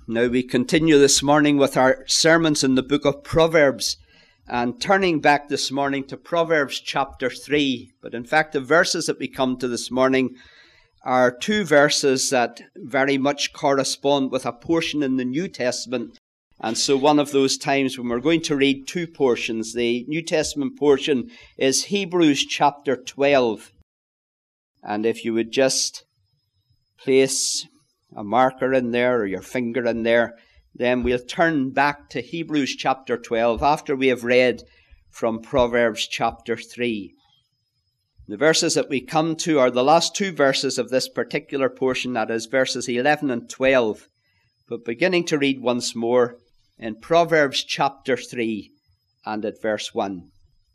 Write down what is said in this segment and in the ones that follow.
Now we continue this morning with our sermons in the book of Proverbs, and turning back this morning to Proverbs chapter 3. But in fact, the verses that we come to this morning are two verses that very much correspond with a portion in the New Testament. And so one of those times when we're going to read two portions, the New Testament portion is Hebrews chapter 12. And if you would just place a marker in there or your finger in there, then we'll turn back to Hebrews chapter 12 after we have read from Proverbs chapter 3. The verses that we come to are the last two verses of this particular portion, that is verses 11 and 12. But beginning to read once more in Proverbs chapter 3 and at verse 1.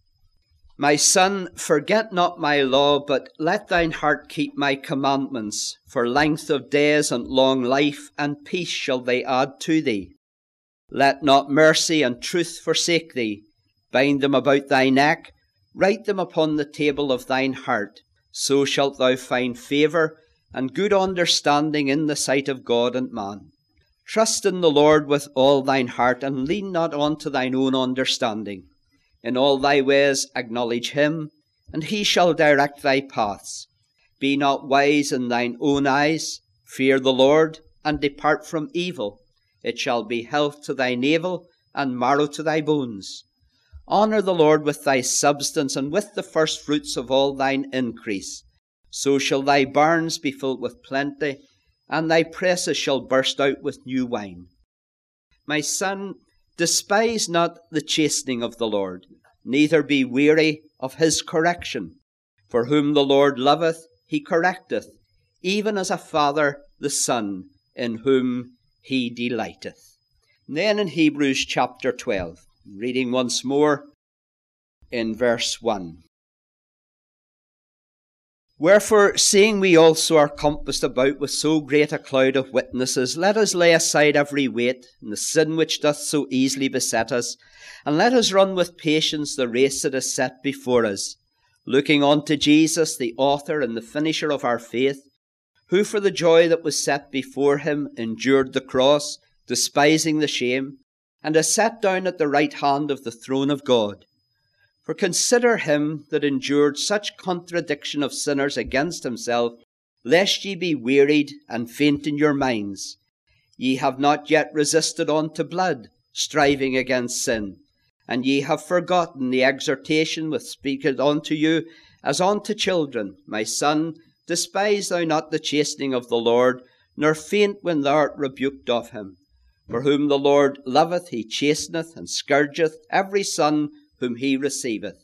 My son, forget not my law, but let thine heart keep my commandments. For length of days and long life and peace shall they add to thee. Let not mercy and truth forsake thee. Bind them about thy neck, write them upon the table of thine heart. So shalt thou find favour and good understanding in the sight of God and man. Trust in the Lord with all thine heart, and lean not unto thine own understanding. In all thy ways acknowledge him, and he shall direct thy paths. Be not wise in thine own eyes. Fear the Lord, and depart from evil. It shall be health to thy navel, and marrow to thy bones. Honour the Lord with thy substance, and with the firstfruits of all thine increase. So shall thy barns be filled with plenty, and thy presses shall burst out with new wine. My son, despise not the chastening of the Lord, neither be weary of his correction. For whom the Lord loveth, he correcteth, even as a father the son, in whom he delighteth. And then in Hebrews chapter 12, reading once more in verse 1. Wherefore, seeing we also are compassed about with so great a cloud of witnesses, let us lay aside every weight, and the sin which doth so easily beset us, and let us run with patience the race that is set before us, looking unto Jesus, the author and the finisher of our faith, who for the joy that was set before him endured the cross, despising the shame, and is set down at the right hand of the throne of God. For consider him that endured such contradiction of sinners against himself, lest ye be wearied and faint in your minds. Ye have not yet resisted unto blood, striving against sin, and ye have forgotten the exhortation which speaketh unto you as unto children. My son, despise thou not the chastening of the Lord, nor faint when thou art rebuked of him. For whom the Lord loveth, he chasteneth, and scourgeth every son whom he receiveth.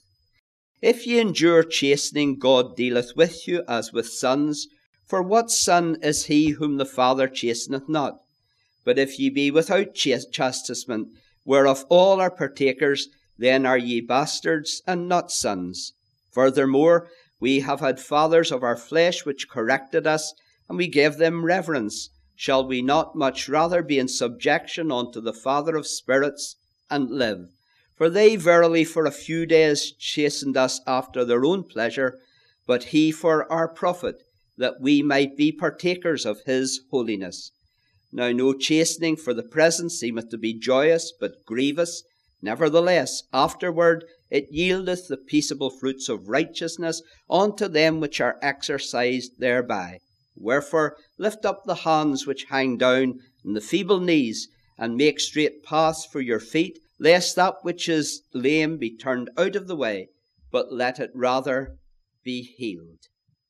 If ye endure chastening, God dealeth with you as with sons. For what son is he whom the Father chasteneth not? But if ye be without chastisement, whereof all are partakers, then are ye bastards and not sons. Furthermore, we have had fathers of our flesh which corrected us, and we gave them reverence. Shall we not much rather be in subjection unto the Father of spirits, and live? For they verily for a few days chastened us after their own pleasure, but he for our profit, that we might be partakers of his holiness. Now no chastening for the present seemeth to be joyous, but grievous. Nevertheless, afterward it yieldeth the peaceable fruits of righteousness unto them which are exercised thereby. Wherefore lift up the hands which hang down, and the feeble knees, and make straight paths for your feet, lest that which is lame be turned out of the way, but let it rather be healed.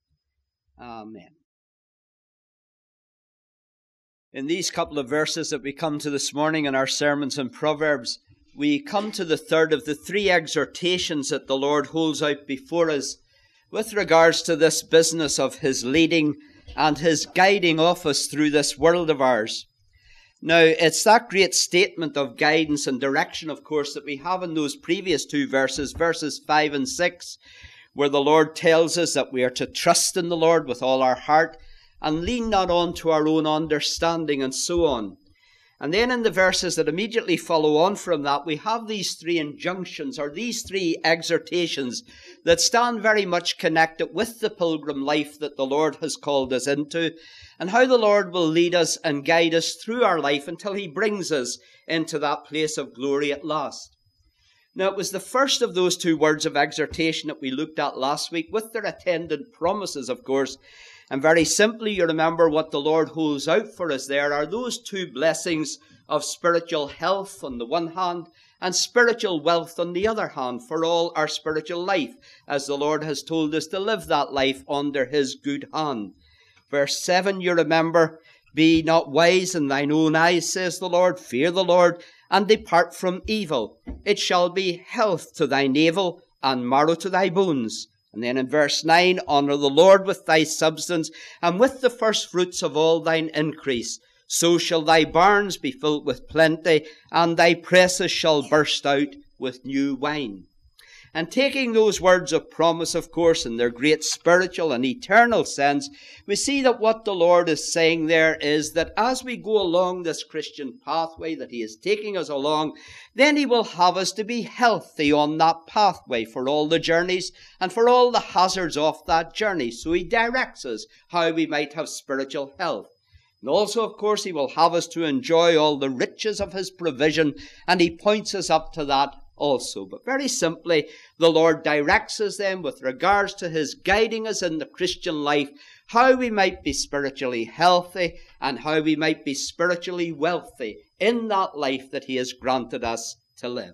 Amen. In these couple of verses that we come to this morning in our sermons in Proverbs, we come to the third of the three exhortations that the Lord holds out before us with regards to this business of his leading and his guiding of us through this world of ours. Now, it's that great statement of guidance and direction, of course, that we have in those previous two verses, verses 5 and 6, where the Lord tells us that we are to trust in the Lord with all our heart and lean not on to our own understanding and so on. And then in the verses that immediately follow on from that, we have these three injunctions, or these three exhortations, that stand very much connected with the pilgrim life that the Lord has called us into, and how the Lord will lead us and guide us through our life until he brings us into that place of glory at last. Now, it was the first of those two words of exhortation that we looked at last week, with their attendant promises, of course. And very simply, you remember what the Lord holds out for us there are those two blessings of spiritual health on the one hand and spiritual wealth on the other hand for all our spiritual life, as the Lord has told us to live that life under his good hand. Verse 7, you remember, be not wise in thine own eyes, says the Lord. Fear the Lord and depart from evil. It shall be health to thy navel and marrow to thy bones. And then in verse 9, honour the Lord with thy substance and with the first fruits of all thine increase. So shall thy barns be filled with plenty, and thy presses shall burst out with new wine. And taking those words of promise, of course, in their great spiritual and eternal sense, we see that what the Lord is saying there is that as we go along this Christian pathway that he is taking us along, then he will have us to be healthy on that pathway for all the journeys and for all the hazards of that journey. So he directs us how we might have spiritual health. And also, of course, he will have us to enjoy all the riches of his provision, and he points us up to that also. But very simply, the Lord directs us then with regards to his guiding us in the Christian life, how we might be spiritually healthy and how we might be spiritually wealthy in that life that he has granted us to live.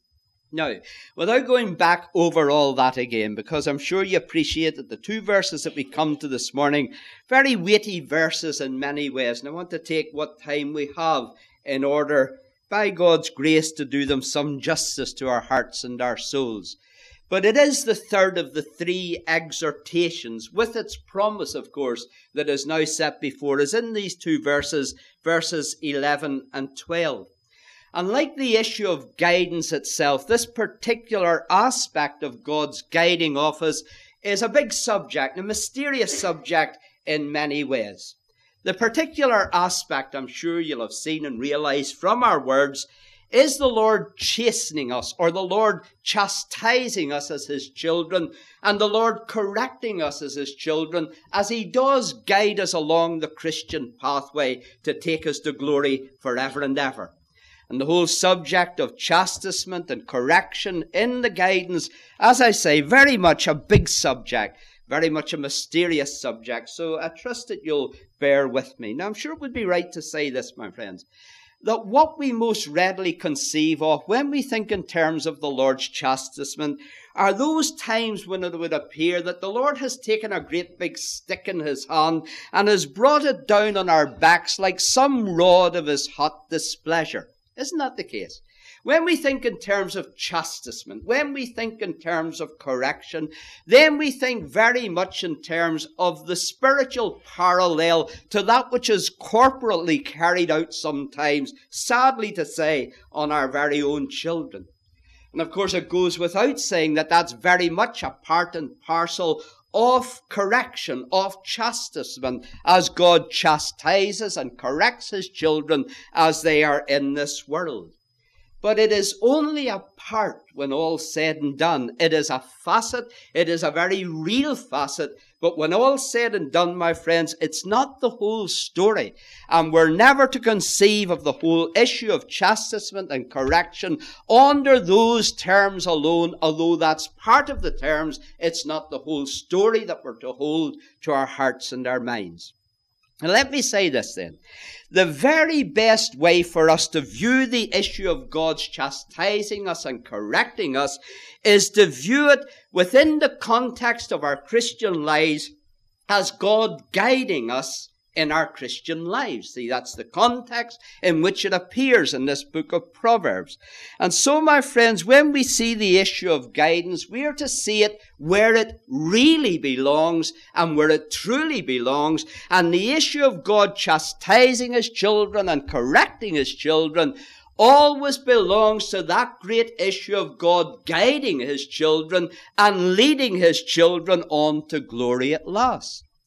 Now, without going back over all that again, because I'm sure you appreciate that the two verses that we come to this morning, very weighty verses in many ways, and I want to take what time we have in order, by God's grace, to do them some justice to our hearts and our souls. But it is the third of the three exhortations, with its promise, of course, that is now set before us in these two verses, verses 11 and 12. And like the issue of guidance itself, this particular aspect of God's guiding of us is a big subject, a mysterious subject in many ways. The particular aspect, I'm sure you'll have seen and realized from our words, is the Lord chastening us, or the Lord chastising us as his children, and the Lord correcting us as his children, as he does guide us along the Christian pathway to take us to glory forever and ever. And the whole subject of chastisement and correction in the guidance, as I say, very much a big subject, very much a mysterious subject. So I trust that you'll bear with me. Now, I'm sure it would be right to say this, my friends, that what we most readily conceive of when we think in terms of the Lord's chastisement are those times when it would appear that the Lord has taken a great big stick in his hand and has brought it down on our backs like some rod of his hot displeasure. Isn't that the case? When we think in terms of chastisement, when we think in terms of correction, then we think very much in terms of the spiritual parallel to that which is corporately carried out sometimes, sadly to say, on our very own children. And of course it goes without saying that that's very much a part and parcel of correction, of chastisement, as God chastises and corrects his children as they are in this world. But it is only a part when all's said and done. It is a facet, it is a very real facet, but when all's said and done, my friends, it's not the whole story. And we're never to conceive of the whole issue of chastisement and correction under those terms alone, although that's part of the terms, it's not the whole story that we're to hold to our hearts and our minds. And let me say this then. The very best way for us to view the issue of God's chastising us and correcting us is to view it within the context of our Christian lives as God guiding us in our Christian lives. See, that's the context in which it appears in this book of Proverbs. And so, my friends, when we see the issue of guidance, we are to see it where it really belongs and where it truly belongs. And the issue of God chastising his children and correcting his children always belongs to that great issue of God guiding his children and leading his children on to glory at last.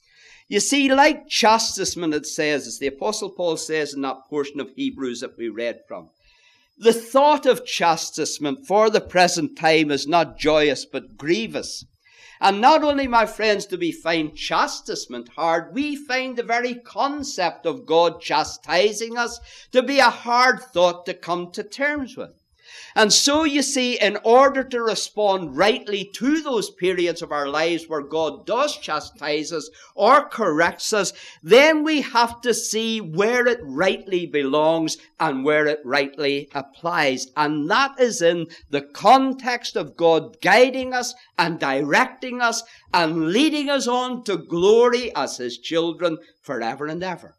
You see, like chastisement, it says, as the Apostle Paul says in that portion of Hebrews that we read from, the thought of chastisement for the present time is not joyous but grievous. And not only, my friends, do we find chastisement hard, we find the very concept of God chastising us to be a hard thought to come to terms with. And so you see, in order to respond rightly to those periods of our lives where God does chastise us or corrects us, then we have to see where it rightly belongs and where it rightly applies. And that is in the context of God guiding us and directing us and leading us on to glory as His children forever and ever.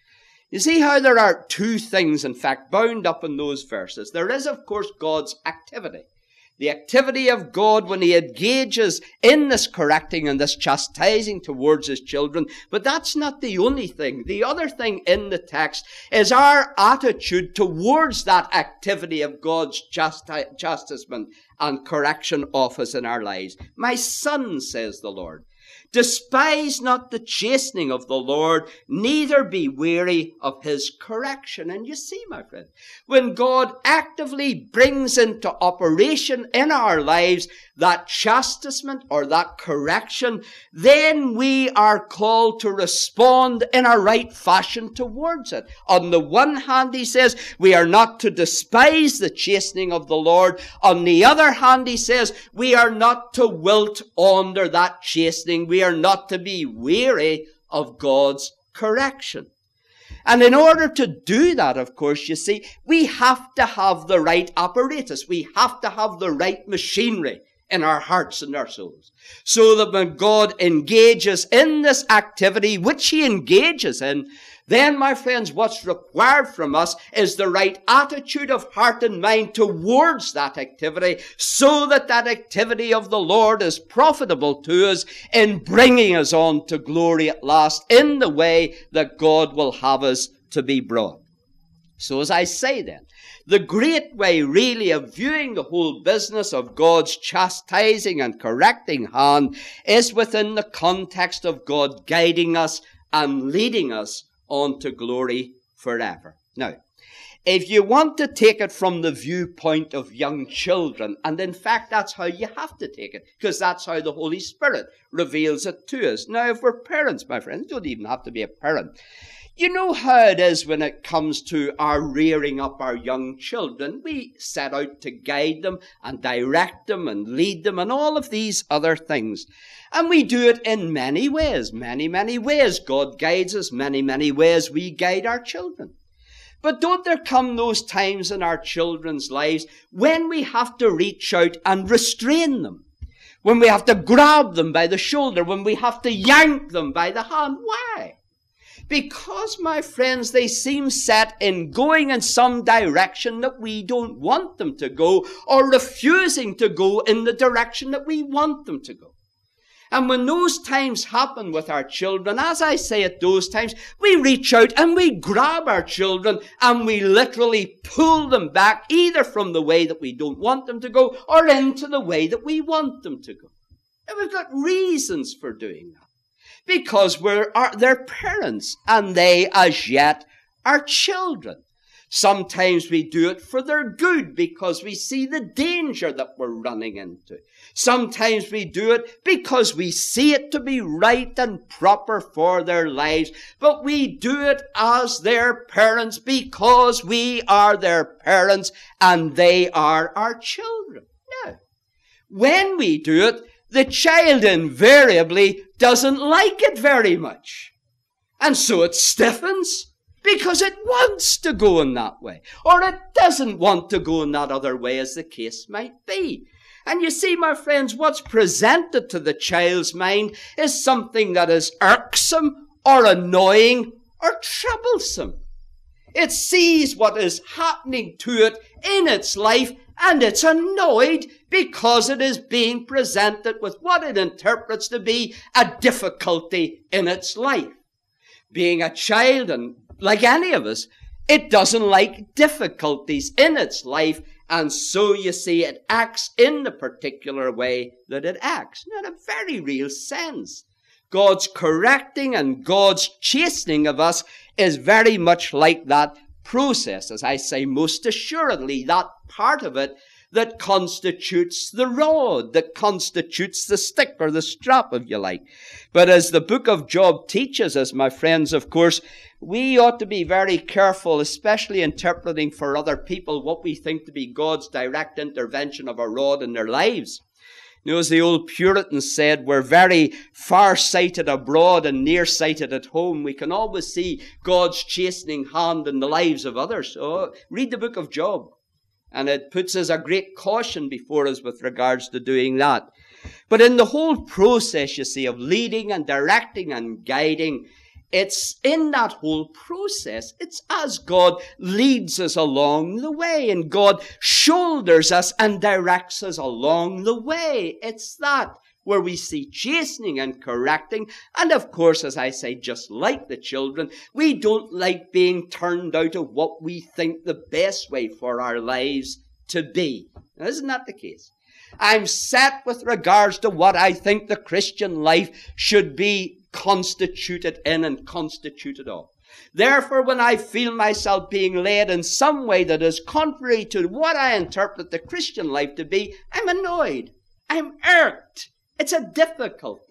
You see how there are two things, in fact, bound up in those verses. There is, of course, God's activity. The activity of God when He engages in this correcting and this chastising towards His children. But that's not the only thing. The other thing in the text is our attitude towards that activity of God's chastisement and correction of us in our lives. My son, says the Lord, despise not the chastening of the Lord, neither be weary of His correction. And you see, my friend, when God actively brings into operation in our lives that chastisement or that correction, then we are called to respond in a right fashion towards it. On the one hand, He says, we are not to despise the chastening of the Lord. On the other hand, He says, we are not to wilt under that chastening. We are not to be weary of God's correction. And in order to do that, of course, you see, we have to have the right apparatus. We have to have the right machinery in our hearts and our souls. So that when God engages in this activity, which He engages in, then, my friends, what's required from us is the right attitude of heart and mind towards that activity, so that that activity of the Lord is profitable to us in bringing us on to glory at last in the way that God will have us to be brought. So as I say then, the great way really of viewing the whole business of God's chastising and correcting hand is within the context of God guiding us and leading us on to glory forever. Now, if you want to take it from the viewpoint of young children, and in fact that's how you have to take it, because that's how the Holy Spirit reveals it to us. Now, if we're parents, my friends, you don't even have to be a parent. You know how it is when it comes to our rearing up our young children. We set out to guide them and direct them and lead them and all of these other things. And we do it in many ways, many ways. God guides us many ways. We guide our children. But don't there come those times in our children's lives when we have to reach out and restrain them? When we have to grab them by the shoulder, when we have to yank them by the hand. Why? Because, my friends, they seem set in going in some direction that we don't want them to go, or refusing to go in the direction that we want them to go. And when those times happen with our children, as I say at those times, we reach out and we grab our children and we literally pull them back, either from the way that we don't want them to go or into the way that we want them to go. And we've got reasons for doing that. Because we're their parents and they as yet are children. Sometimes we do it for their good because we see the danger that we're running into. Sometimes we do it because we see it to be right and proper for their lives. But we do it as their parents because we are their parents and they are our children. Now, when we do it, the child invariably doesn't like it very much. And so it stiffens because it wants to go in that way. Or it doesn't want to go in that other way, as the case might be. And you see, my friends, what's presented to the child's mind is something that is irksome or annoying or troublesome. It sees what is happening to it in its life, and it's annoyed because it is being presented with what it interprets to be a difficulty in its life. Being a child, and like any of us, it doesn't like difficulties in its life, and so you see it acts in the particular way that it acts. Now, in a very real sense, God's correcting and God's chastening of us is very much like that process. As I say, most assuredly, that part of it that constitutes the rod, that constitutes the stick or the strap, if you like. But as the book of Job teaches us, my friends, of course, we ought to be very careful, especially interpreting for other people what we think to be God's direct intervention of a rod in their lives. You know, as the old Puritans said, we're very far-sighted abroad and near-sighted at home. We can always see God's chastening hand in the lives of others. So read the book of Job. And it puts us a great caution before us with regards to doing that. But in the whole process, you see, of leading and directing and guiding, it's in that whole process, it's as God leads us along the way, and God shoulders us and directs us along the way. It's that where we see chastening and correcting. And of course, as I say, just like the children, we don't like being turned out of what we think the best way for our lives to be. Now, isn't that the case? I'm set with regards to what I think the Christian life should be constituted in and constituted of. Therefore, when I feel myself being led in some way that is contrary to what I interpret the Christian life to be, I'm annoyed. I'm irked. It's a difficulty.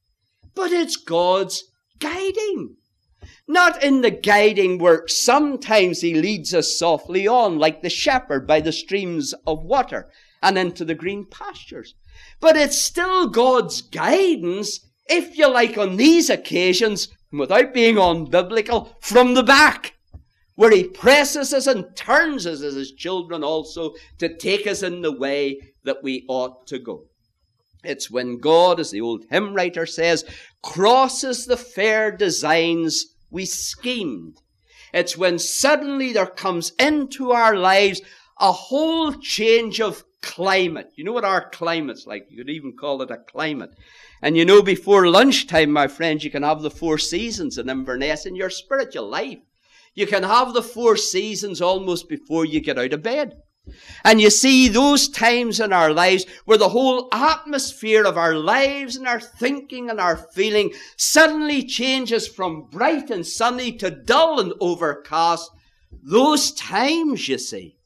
But it's God's guiding. Not in the guiding where sometimes he leads us softly on, like the shepherd by the streams of water and into the green pastures. But it's still God's guidance, if you like, on these occasions, without being unbiblical, from the back, where he presses us and turns us as his children also to take us in the way that we ought to go. It's when God, as the old hymn writer says, crosses the fair designs we schemed. It's when suddenly there comes into our lives a whole change of climate. You know what our climate's like? You could even call it a climate. And you know, before lunchtime, my friends, you can have the 4 seasons in Inverness in your spiritual life. You can have the 4 seasons almost before you get out of bed. And you see those times in our lives where the whole atmosphere of our lives and our thinking and our feeling suddenly changes from bright and sunny to dull and overcast. Those times, you see,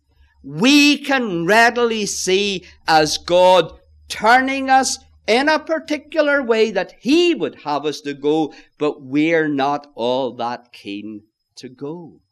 we can readily see as God turning us in a particular way that he would have us to go, but we're not all that keen to go.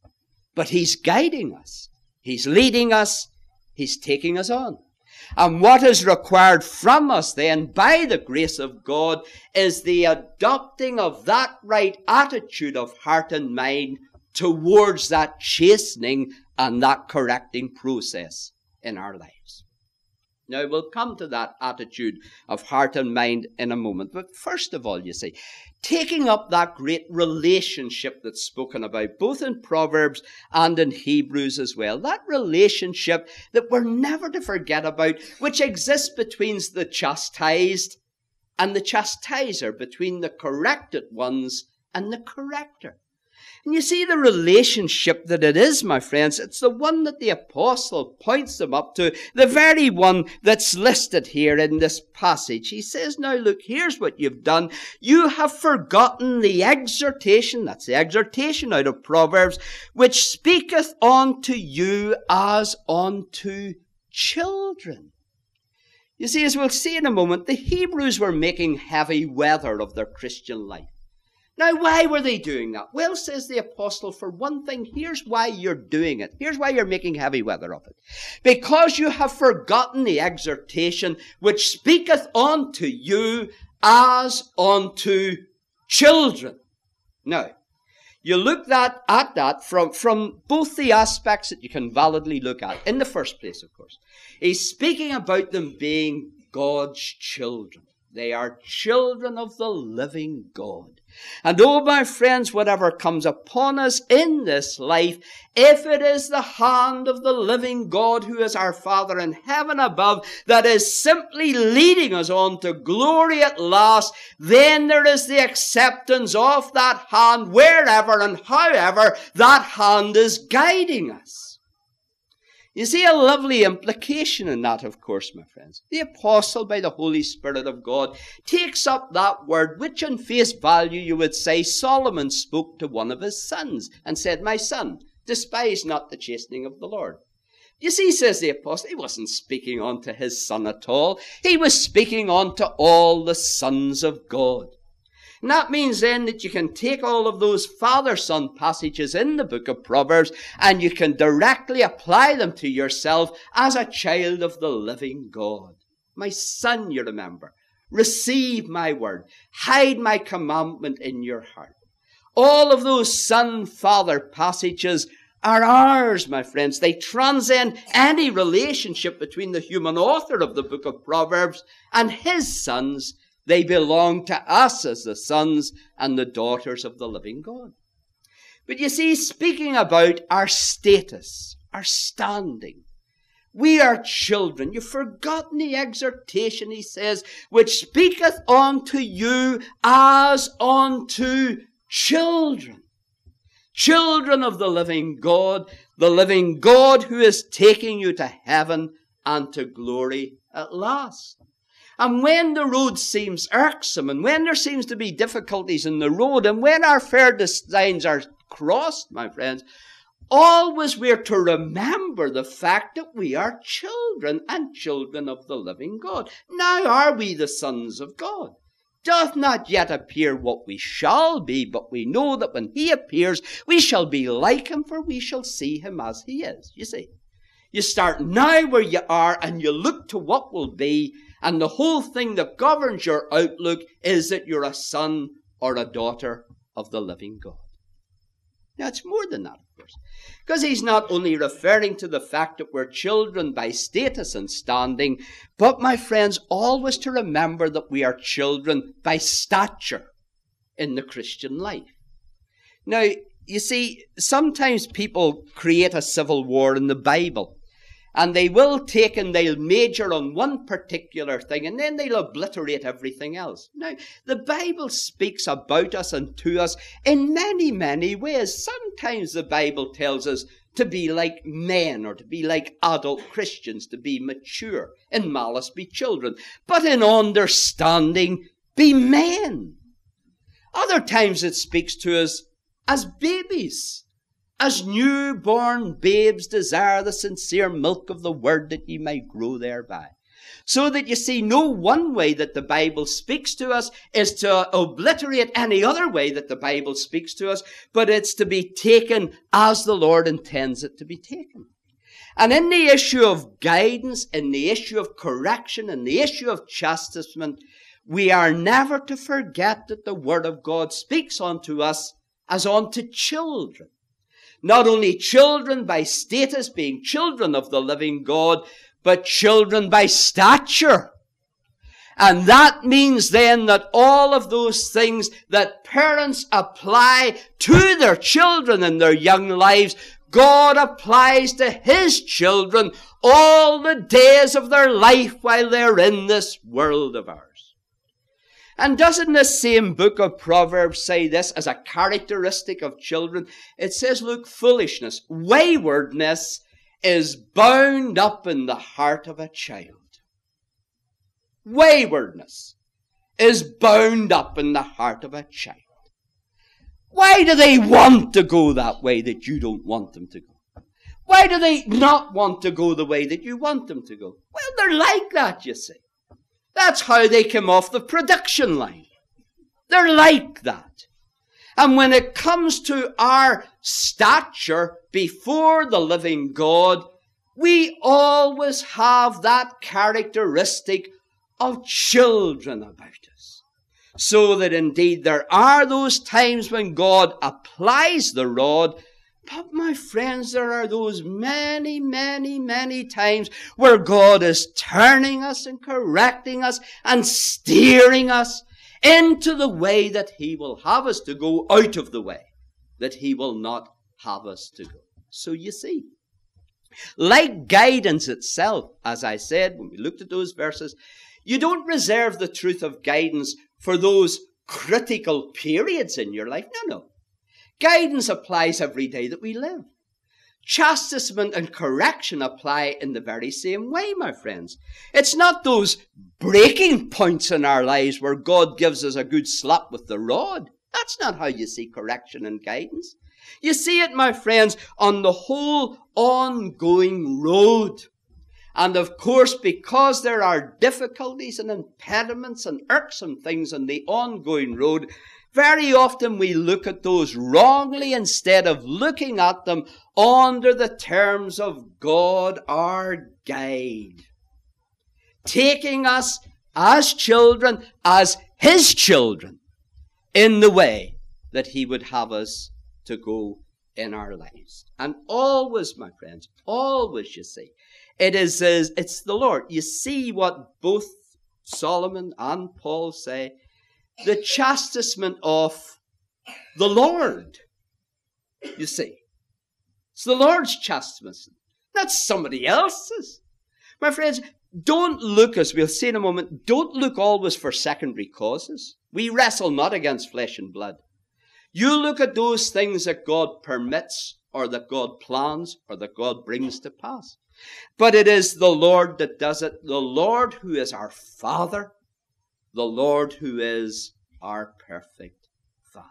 But he's guiding us. He's leading us. He's taking us on. And what is required from us then, by the grace of God, is the adopting of that right attitude of heart and mind towards that chastening and that correcting process in our lives. Now, we'll come to that attitude of heart and mind in a moment. But first of all, you see, taking up that great relationship that's spoken about, both in Proverbs and in Hebrews as well, that relationship that we're never to forget about, which exists between the chastised and the chastiser, between the corrected ones and the corrector. And you see the relationship that it is, my friends. It's the one that the apostle points them up to, the very one that's listed here in this passage. He says, now look, here's what you've done. You have forgotten the exhortation, that's the exhortation out of Proverbs, which speaketh unto you as unto children. You see, as we'll see in a moment, the Hebrews were making heavy weather of their Christian life. Now, why were they doing that? Well, says the apostle, for one thing, here's why you're doing it. Here's why you're making heavy weather of it. Because you have forgotten the exhortation which speaketh unto you as unto children. Now, you look at that from both the aspects that you can validly look at. In the first place, of course, he's speaking about them being God's children. They are children of the living God. And oh, my friends, whatever comes upon us in this life, if it is the hand of the living God who is our Father in heaven above, that is simply leading us on to glory at last, then there is the acceptance of that hand wherever and however that hand is guiding us. You see a lovely implication in that, of course, my friends. The apostle, by the Holy Spirit of God, takes up that word which on face value you would say Solomon spoke to one of his sons and said, "My son, despise not the chastening of the Lord." You see, says the apostle, he wasn't speaking unto his son at all. He was speaking unto all the sons of God. And that means then that you can take all of those father-son passages in the book of Proverbs and you can directly apply them to yourself as a child of the living God. My son, you remember, receive my word, hide my commandment in your heart. All of those son-father passages are ours, my friends. They transcend any relationship between the human author of the book of Proverbs and his sons. They belong to us as the sons and the daughters of the living God. But you see, speaking about our status, our standing, we are children. You've forgotten the exhortation, he says, which speaketh unto you as unto children. Children of the living God who is taking you to heaven and to glory at last. And when the road seems irksome, and when there seems to be difficulties in the road, and when our fair designs are crossed, my friends, always we're to remember the fact that we are children and children of the living God. Now are we the sons of God? Doth not yet appear what we shall be, but we know that when he appears, we shall be like him, for we shall see him as he is. You see, you start now where you are and you look to what will be, and the whole thing that governs your outlook is that you're a son or a daughter of the living God. Now, it's more than that, of course, because he's not only referring to the fact that we're children by status and standing, but, my friends, always to remember that we are children by stature in the Christian life. Now, you see, sometimes people create a civil war in the Bible, and they will take and they'll major on one particular thing, and then they'll obliterate everything else. Now, the Bible speaks about us and to us in many, many ways. Sometimes the Bible tells us to be like men, or to be like adult Christians, to be mature. In malice, be children. But in understanding, be men. Other times it speaks to us as babies. As newborn babes desire the sincere milk of the word, that ye may grow thereby. So that you see, no one way that the Bible speaks to us is to obliterate any other way that the Bible speaks to us, but it's to be taken as the Lord intends it to be taken. And in the issue of guidance, in the issue of correction, in the issue of chastisement, we are never to forget that the Word of God speaks unto us as unto children. Not only children by status, being children of the living God, but children by stature. And that means then that all of those things that parents apply to their children in their young lives, God applies to his children all the days of their life while they're in this world of ours. And doesn't this same book of Proverbs say this as a characteristic of children? It says, look, foolishness, waywardness is bound up in the heart of a child. Waywardness is bound up in the heart of a child. Why do they want to go that way that you don't want them to go? Why do they not want to go the way that you want them to go? Well, they're like that, you see. That's how they come off the production line. They're like that. And when it comes to our stature before the living God, we always have that characteristic of children about us. So that indeed there are those times when God applies the rod, but my friends, there are those many, many, many times where God is turning us and correcting us and steering us into the way that he will have us to go, out of the way that he will not have us to go. So you see, like guidance itself, as I said when we looked at those verses, you don't reserve the truth of guidance for those critical periods in your life. No. Guidance applies every day that we live. chastisement and correction apply in the very same way, my friends. It's not those breaking points in our lives where God gives us a good slap with the rod. That's not how you see correction and guidance. You see it, my friends, on the whole ongoing road. And of course, because there are difficulties and impediments and irksome things on the ongoing road, very often we look at those wrongly instead of looking at them under the terms of God, our guide, taking us as children, as His children, in the way that He would have us to go in our lives. And always, my friends, always, you see, it's the Lord. You see what both Solomon and Paul say, the chastisement of the Lord. You see, it's the Lord's chastisement, not somebody else's. My friends, don't look, as we'll see in a moment, don't look always for secondary causes. We wrestle not against flesh and blood. You look at those things that God permits, or that God plans, or that God brings to pass. But it is the Lord that does it, the Lord who is our Father, the Lord who is our perfect Father.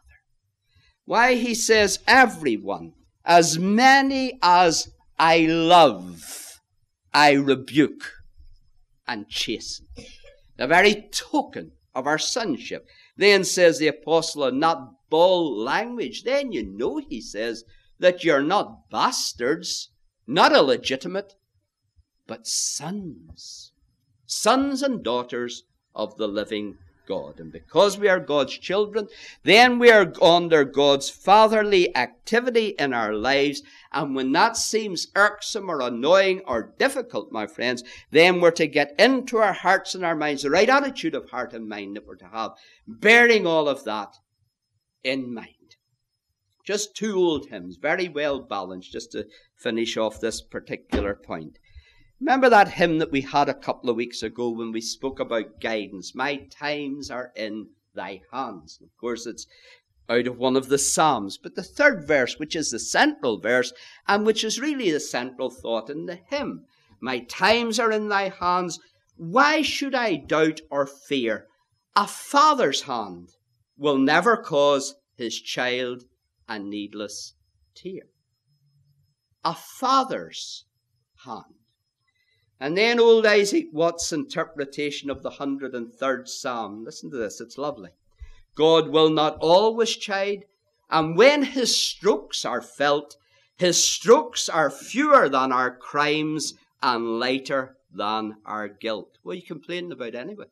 Why, He says, everyone, as many as I love, I rebuke and chasten. The very token of our sonship. Then says the apostle in not bold language, then you know, he says, that you're not bastards, not illegitimate, but sons. Sons and daughters of the living God. And because we are God's children, then we are under God's fatherly activity in our lives. And when that seems irksome or annoying or difficult, my friends, then we're to get into our hearts and our minds the right attitude of heart and mind that we're to have, bearing all of that in mind. Just two old hymns, very well balanced, just to finish off this particular point. Remember that hymn that we had a couple of weeks ago when we spoke about guidance? My times are in thy hands. Of course, it's out of one of the Psalms. But the third verse, which is the central verse, and which is really the central thought in the hymn. My times are in thy hands. Why should I doubt or fear? A father's hand will never cause his child a needless tear. A father's hand. And then old Isaac Watts' interpretation of the 103rd Psalm. Listen to this, it's lovely. God will not always chide, and when his strokes are felt, his strokes are fewer than our crimes and lighter than our guilt. What are you complaining about anyway?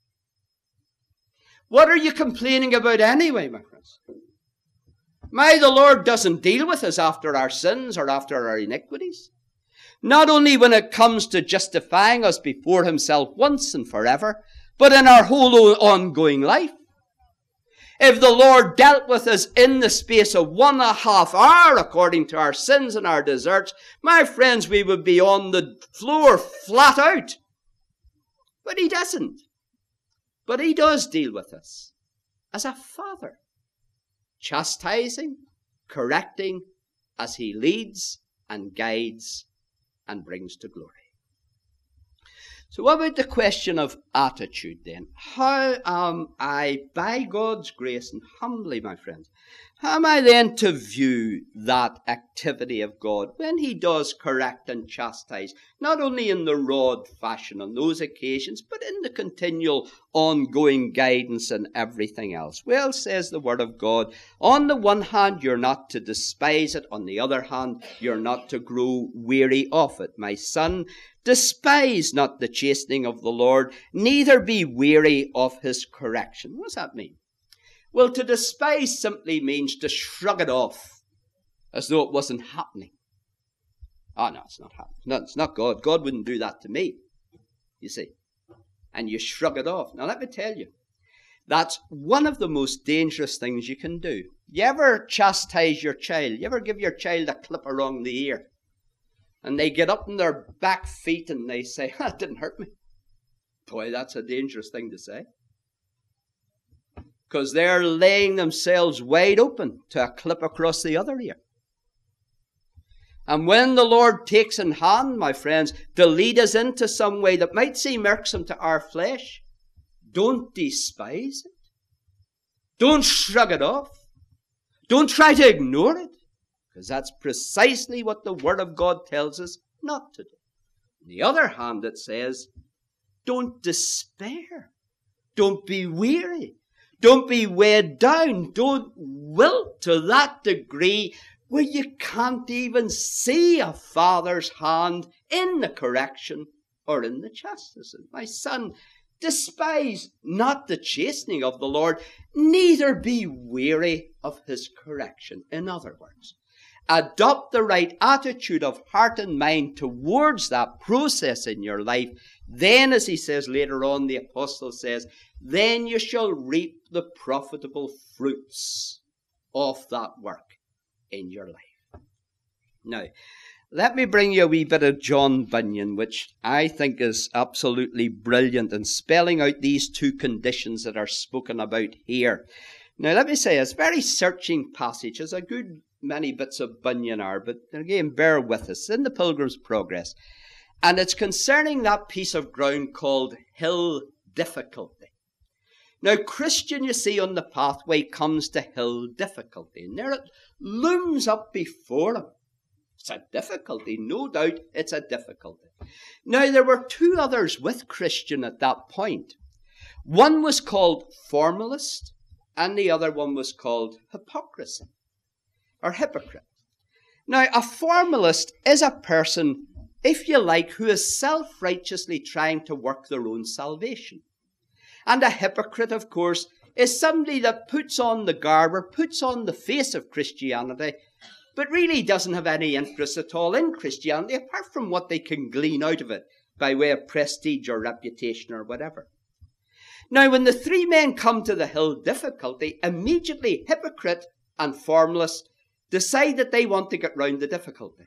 What are you complaining about anyway, my friends? The Lord doesn't deal with us after our sins or after our iniquities. Not only when it comes to justifying us before himself once and forever, but in our whole ongoing life. If the Lord dealt with us in the space of 1.5 hours according to our sins and our deserts, my friends, we would be on the floor flat out. But he doesn't. But he does deal with us as a father, chastising, correcting, as he leads and guides and brings to glory. So what about the question of attitude then? How am I, by God's grace and humbly, my friends, how am I then to view that activity of God when he does correct and chastise, not only in the rod fashion on those occasions, but in the continual ongoing guidance and everything else? Well, says the Word of God, on the one hand, you're not to despise it. On the other hand, you're not to grow weary of it. My son, despise not the chastening of the Lord, neither be weary of his correction. What does that mean? Well, to despise simply means to shrug it off as though it wasn't happening. Oh, no, it's not happening. No, it's not God. God wouldn't do that to me, you see. And you shrug it off. Now, let me tell you, that's one of the most dangerous things you can do. You ever chastise your child? You ever give your child a clip around the ear? And they get up on their back feet and they say, that didn't hurt me. Boy, that's a dangerous thing to say. Because they're laying themselves wide open to a clip across the other ear. And when the Lord takes in hand, my friends, to lead us into some way that might seem irksome to our flesh, don't despise it. Don't shrug it off. Don't try to ignore it, because that's precisely what the Word of God tells us not to do. On the other hand, it says, don't despair. Don't be weary. Don't be weighed down. Don't wilt to that degree where you can't even see a father's hand in the correction or in the chastisement. My son, despise not the chastening of the Lord, neither be weary of his correction. In other words, adopt the right attitude of heart and mind towards that process in your life. Then, as he says later on, the apostle says, then you shall reap the profitable fruits of that work in your life. Now, let me bring you a wee bit of John Bunyan, which I think is absolutely brilliant in spelling out these two conditions that are spoken about here. Now, let me say, it's a very searching passage, as a good many bits of Bunyan are, but again, bear with us, in the Pilgrim's Progress. And it's concerning that piece of ground called hill difficulty. Now, Christian, you see, on the pathway comes to hill difficulty, and there it looms up before him. It's a difficulty, no doubt it's a difficulty. Now, there were two others with Christian at that point. One was called formalist, and the other one was called hypocrisy, or hypocrite. Now, a formalist is a person, if you like, who is self-righteously trying to work their own salvation. And a hypocrite, of course, is somebody that puts on the garb or puts on the face of Christianity, but really doesn't have any interest at all in Christianity, apart from what they can glean out of it by way of prestige or reputation or whatever. Now, when the three men come to the hill difficulty, immediately hypocrite and formalist decide that they want to get round the difficulty.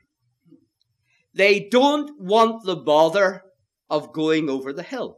They don't want the bother of going over the hill,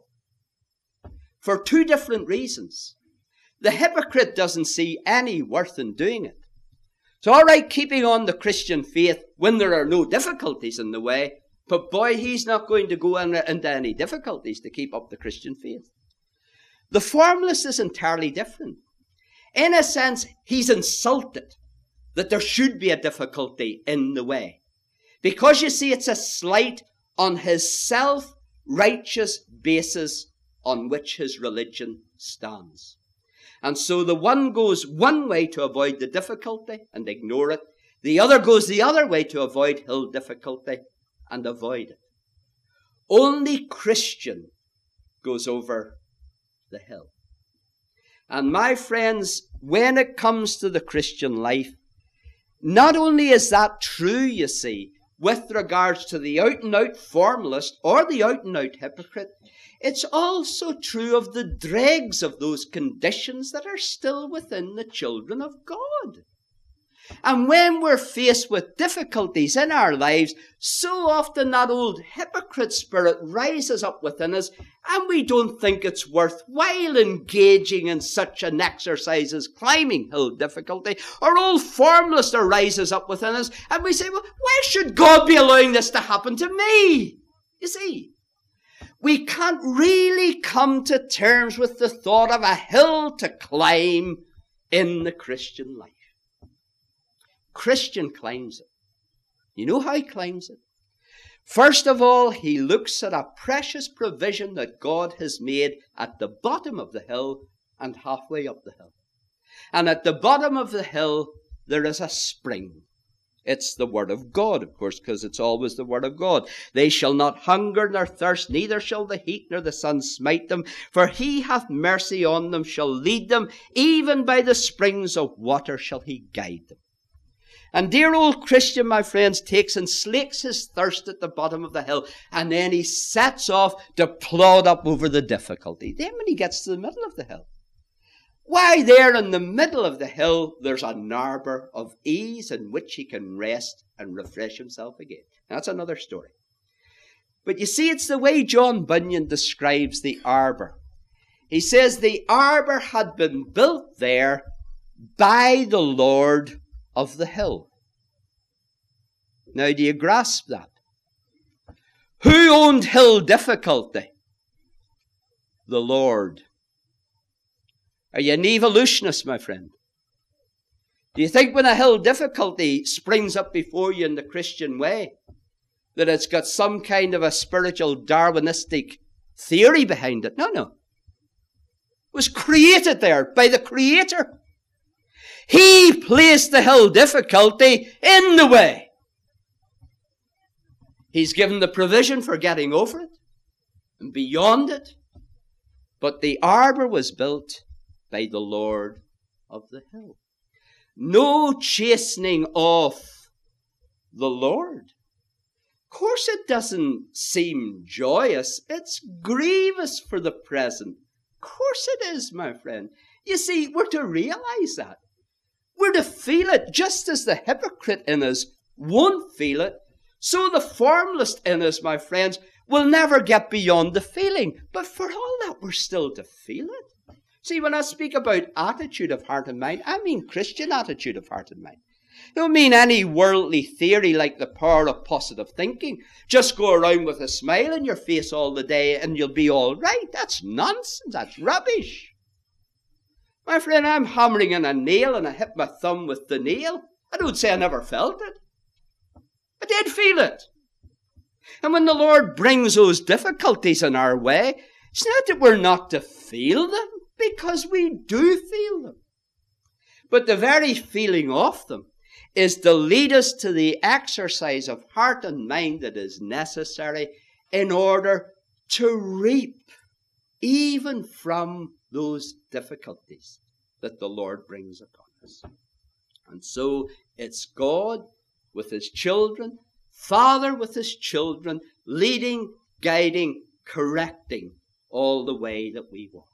for two different reasons. The hypocrite doesn't see any worth in doing it. It's all right keeping on the Christian faith when there are no difficulties in the way, but boy, he's not going to go into any difficulties to keep up the Christian faith. The formalist is entirely different. In a sense, he's insulted that there should be a difficulty in the way, because you see, it's a slight on his self-righteous basis on which his religion stands. And so the one goes one way to avoid the difficulty and ignore it. The other goes the other way to avoid hill difficulty and avoid it. Only Christian goes over the hill. And my friends, when it comes to the Christian life, not only is that true, you see, with regards to the out-and-out formalist or the out-and-out hypocrite, it's also true of the dregs of those conditions that are still within the children of God. And when we're faced with difficulties in our lives, so often that old hypocrite spirit rises up within us, and we don't think it's worthwhile engaging in such an exercise as climbing hill difficulty. Or old formalist rises up within us, and we say, well, why should God be allowing this to happen to me? You see, we can't really come to terms with the thought of a hill to climb in the Christian life. Christian climbs it. You know how he climbs it? First of all, he looks at a precious provision that God has made at the bottom of the hill and halfway up the hill. And at the bottom of the hill, there is a spring. It's the Word of God, of course, because it's always the Word of God. They shall not hunger nor thirst, neither shall the heat nor the sun smite them, for he hath mercy on them, shall lead them, even by the springs of water shall he guide them. And dear old Christian, my friends, takes and slakes his thirst at the bottom of the hill, and then he sets off to plod up over the difficulty. Then when he gets to the middle of the hill, why, there in the middle of the hill, there's an arbour of ease in which he can rest and refresh himself again. That's another story. But you see, it's the way John Bunyan describes the arbour. He says the arbour had been built there by the Lord of the hill. Now, do you grasp that? Who owned hill difficulty? The Lord. Are you an evolutionist, my friend? Do you think when a hill difficulty springs up before you in the Christian way, that it's got some kind of a spiritual Darwinistic theory behind it? No, no. It was created there by the Creator. He placed the hill difficulty in the way. He's given the provision for getting over it and beyond it. But the arbor was built by the Lord of the hill. No chastening of the Lord. Of course it doesn't seem joyous. It's grievous for the present. Of course it is, my friend. You see, we're to realize that. We're to feel it, just as the hypocrite in us won't feel it. So the formalist in us, my friends, will never get beyond the feeling. But for all that, we're still to feel it. See, when I speak about attitude of heart and mind, I mean Christian attitude of heart and mind. I don't mean any worldly theory like the power of positive thinking. Just go around with a smile on your face all the day and you'll be all right. That's nonsense. That's rubbish. My friend, I'm hammering in a nail and I hit my thumb with the nail. I don't say I never felt it. I did feel it. And when the Lord brings those difficulties in our way, it's not that we're not to feel them, because we do feel them. But the very feeling of them is to lead us to the exercise of heart and mind that is necessary in order to reap even from those difficulties that the Lord brings upon us. And so it's God with His children, Father with His children, leading, guiding, correcting all the way that we walk.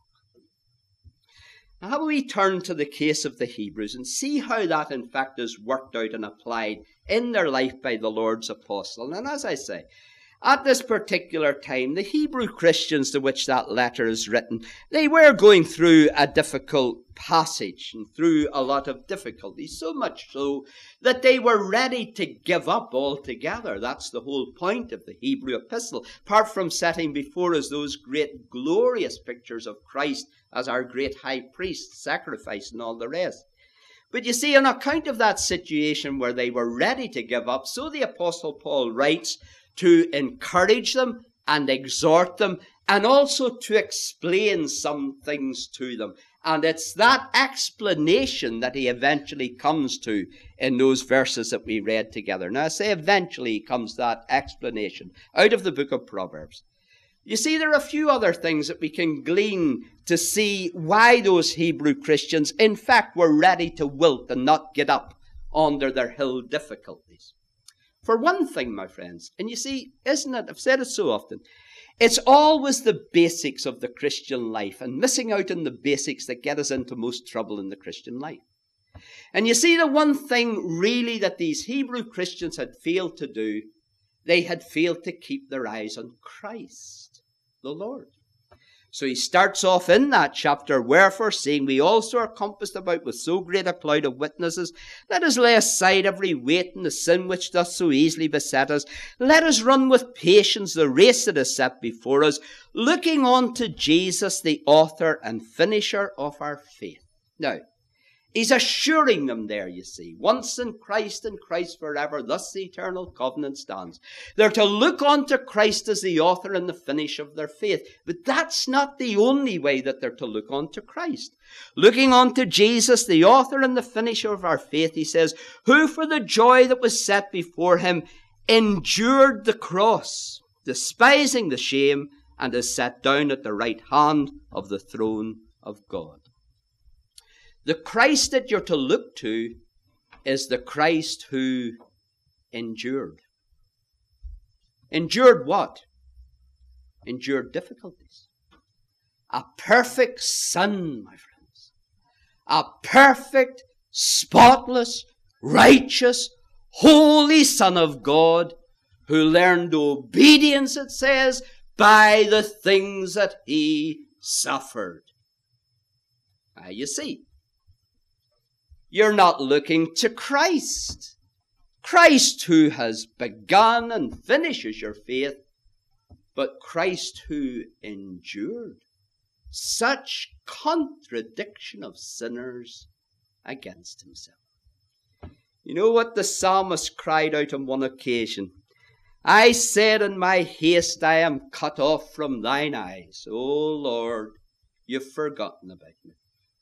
Now, how about we turn to the case of the Hebrews and see how that in fact is worked out and applied in their life by the Lord's apostle. And as I say, at this particular time, the Hebrew Christians to which that letter is written, they were going through a difficult passage and through a lot of difficulties, so much so that they were ready to give up altogether. That's the whole point of the Hebrew epistle, apart from setting before us those great glorious pictures of Christ as our great high priest, sacrifice and all the rest. But you see, on account of that situation where they were ready to give up, so the Apostle Paul writes to encourage them and exhort them, and also to explain some things to them. And it's that explanation that he eventually comes to in those verses that we read together. Now, I say eventually comes that explanation out of the book of Proverbs. You see, there are a few other things that we can glean to see why those Hebrew Christians, in fact, were ready to wilt and not get up under their hill difficulties. For one thing, my friends, and you see, isn't it, I've said it so often, it's always the basics of the Christian life and missing out on the basics that get us into most trouble in the Christian life. And you see, the one thing really that these Hebrew Christians had failed to do, they had failed to keep their eyes on Christ, the Lord. So he starts off in that chapter, wherefore, seeing we also are compassed about with so great a cloud of witnesses, let us lay aside every weight and the sin which doth so easily beset us. Let us run with patience the race that is set before us, looking on to Jesus, the author and finisher of our faith. Now, he's assuring them there, you see, once in Christ and Christ forever, thus the eternal covenant stands. They're to look on to Christ as the author and the finish of their faith. But that's not the only way that they're to look on to Christ. Looking on to Jesus, the author and the finisher of our faith, he says, who for the joy that was set before him endured the cross, despising the shame, and is set down at the right hand of the throne of God. The Christ that you're to look to is the Christ who endured. Endured what? Endured difficulties. A perfect Son, my friends. A perfect, spotless, righteous, holy Son of God who learned obedience, it says, by the things that he suffered. You see, you're not looking to Christ Christ who has begun and finishes your faith, but Christ who endured such contradiction of sinners against himself. You know what the psalmist cried out on one occasion? I said in my haste, I am cut off from thine eyes. O Lord, you've forgotten about me.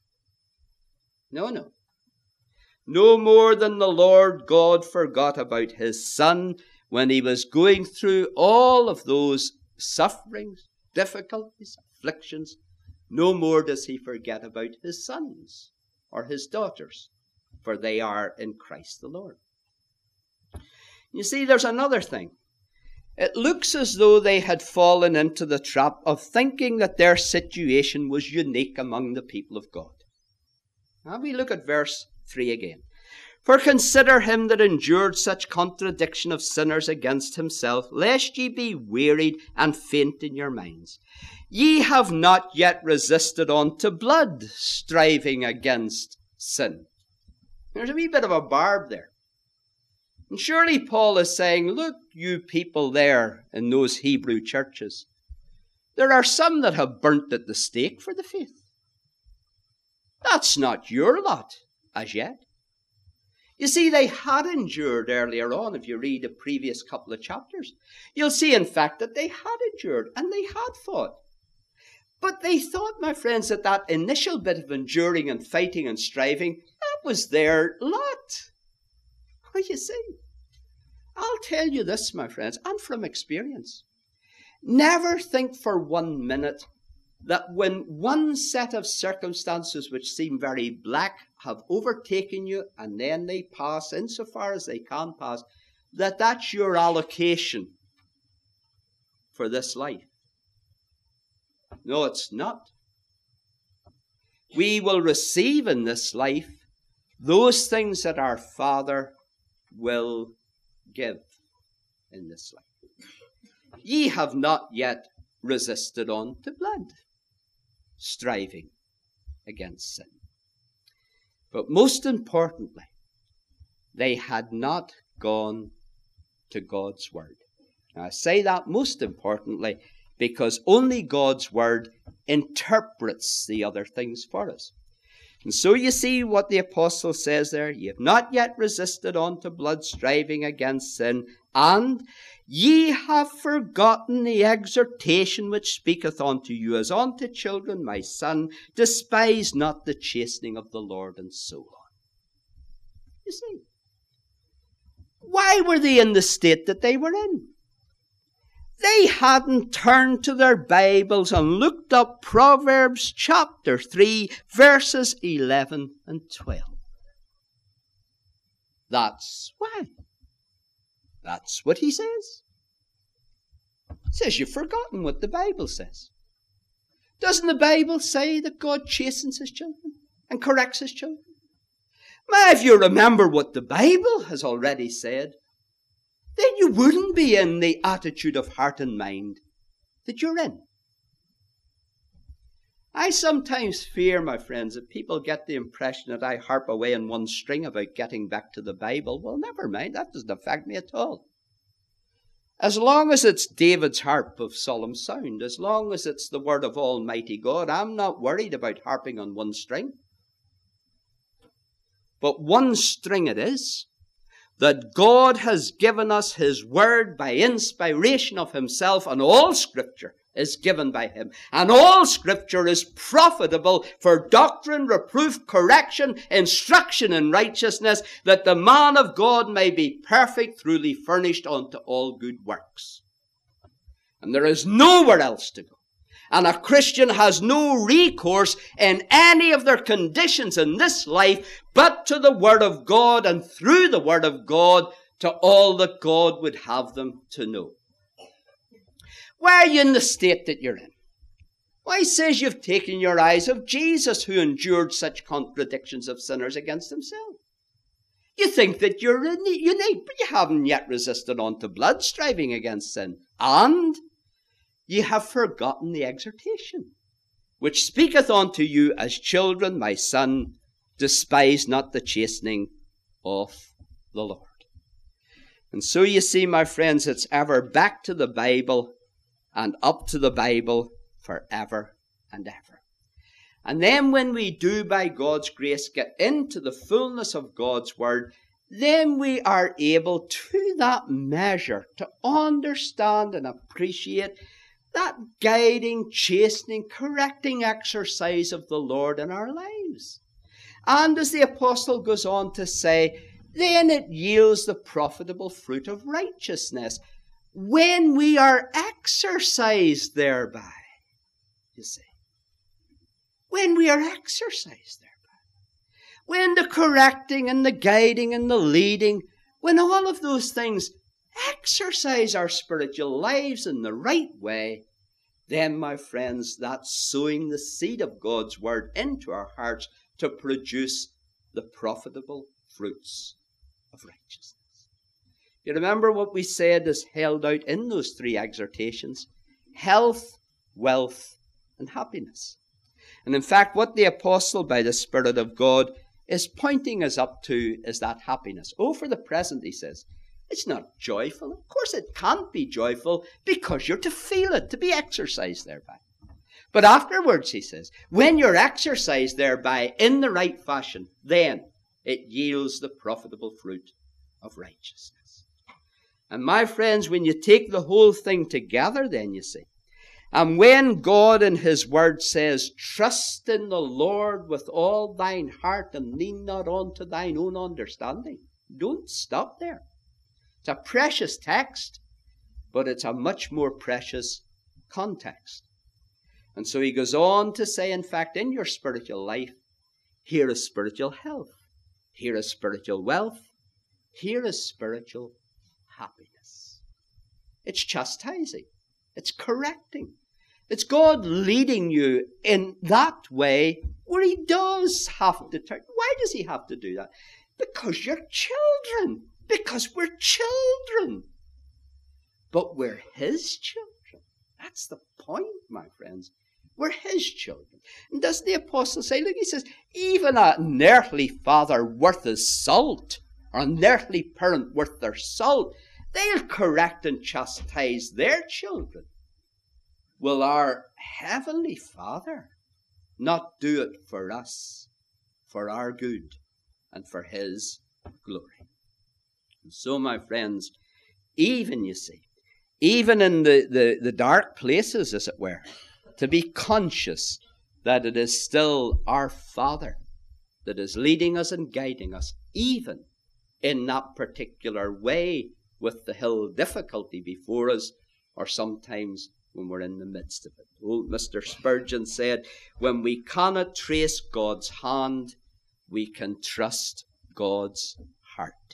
No. No more than the Lord God forgot about his Son when he was going through all of those sufferings, difficulties, afflictions. No more does he forget about his sons or his daughters, for they are in Christ the Lord. You see, there's another thing. It looks as though they had fallen into the trap of thinking that their situation was unique among the people of God. Now we look at verse 3 again. For consider him that endured such contradiction of sinners against himself, lest ye be wearied and faint in your minds. Ye have not yet resisted unto blood, striving against sin. There's a wee bit of a barb there. And surely Paul is saying, look, you people there in those Hebrew churches, there are some that have burnt at the stake for the faith. That's not your lot as yet. You see, they had endured earlier on. If you read the previous couple of chapters, you'll see, in fact, that they had endured and they had fought. But they thought, my friends, that that initial bit of enduring and fighting and striving, that was their lot. Well, you see, I'll tell you this, my friends, and from experience, never think for 1 minute that when one set of circumstances which seem very black have overtaken you and then they pass insofar as they can pass, that that's your allocation for this life. No, it's not. We will receive in this life those things that our Father will give in this life. Ye have not yet resisted unto blood, striving against sin. But most importantly, they had not gone to God's word. Now, I say that most importantly because only God's word interprets the other things for us. And so you see what the apostle says there. Ye have not yet resisted unto blood, striving against sin, and ye have forgotten the exhortation which speaketh unto you as unto children, my son, despise not the chastening of the Lord, and so on. You see, why were they in the state that they were in? They hadn't turned to their Bibles and looked up Proverbs chapter 3, verses 11 and 12. That's why. That's what he says. He says you've forgotten what the Bible says. Doesn't the Bible say that God chastens his children and corrects his children? Now, if you remember what the Bible has already said, then you wouldn't be in the attitude of heart and mind that you're in. I sometimes fear, my friends, that people get the impression that I harp away on one string about getting back to the Bible. Well, never mind, that doesn't affect me at all. As long as it's David's harp of solemn sound, as long as it's the word of Almighty God, I'm not worried about harping on one string. But one string it is, that God has given us his word by inspiration of himself, and all scripture is given by him. And all scripture is profitable for doctrine, reproof, correction, instruction in righteousness, that the man of God may be perfect, truly furnished unto all good works. And there is nowhere else to go. And a Christian has no recourse in any of their conditions in this life but to the Word of God, and through the Word of God to all that God would have them to know. Why are you in the state that you're in? Why, he says you've taken your eyes off Jesus, who endured such contradictions of sinners against himself. You think that you're unique, but you haven't yet resisted unto blood, striving against sin. And ye have forgotten the exhortation, which speaketh unto you as children, my son, despise not the chastening of the Lord. And so you see, my friends, it's ever back to the Bible and up to the Bible forever and ever. And then when we do, by God's grace, get into the fullness of God's Word, then we are able to that measure to understand and appreciate that guiding, chastening, correcting exercise of the Lord in our lives. And as the apostle goes on to say, then it yields the profitable fruit of righteousness when we are exercised thereby. You see, when we are exercised thereby, when the correcting and the guiding and the leading, when all of those things exercise our spiritual lives in the right way, then, my friends, that's sowing the seed of God's Word into our hearts to produce the profitable fruits of righteousness. You remember what we said is held out in those three exhortations: health, wealth, and happiness. And in fact, what the apostle, by the Spirit of God, is pointing us up to is that happiness. Oh, for the present, he says, it's not joyful. Of course it can't be joyful, because you're to feel it, to be exercised thereby. But afterwards, he says, when you're exercised thereby in the right fashion, then it yields the profitable fruit of righteousness. And my friends, when you take the whole thing together, then you see, and when God in His Word says, trust in the Lord with all thine heart and lean not unto thine own understanding, don't stop there. It's a precious text, but it's a much more precious context. And so he goes on to say, in fact, in your spiritual life, here is spiritual health, here is spiritual wealth, here is spiritual happiness. It's chastising, it's correcting. It's God leading you in that way where He does have to turn. Why does He have to do that? Because you're children. Because we're children. But we're His children. That's the point, my friends. We're His children. And doesn't the apostle say, look, he says, even an earthly father worth his salt, or an earthly parent worth their salt, they'll correct and chastise their children. Will our Heavenly Father not do it for us, for our good, and for His glory? And so, my friends, even, you see, even in the dark places, as it were, to be conscious that it is still our Father that is leading us and guiding us, even in that particular way, with the hill difficulty before us, or sometimes when we're in the midst of it. Old Mr. Spurgeon said, when we cannot trace God's hand, we can trust God's heart.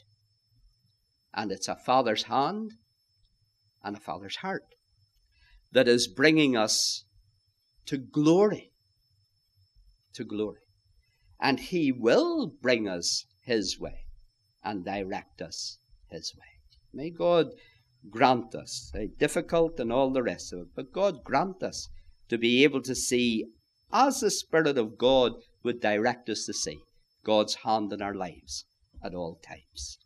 And it's a Father's hand and a Father's heart that is bringing us to glory. To glory. And He will bring us His way and direct us His way. May God grant us, difficult and all the rest of it, but God grant us to be able to see, as the Spirit of God would direct us to see, God's hand in our lives at all times.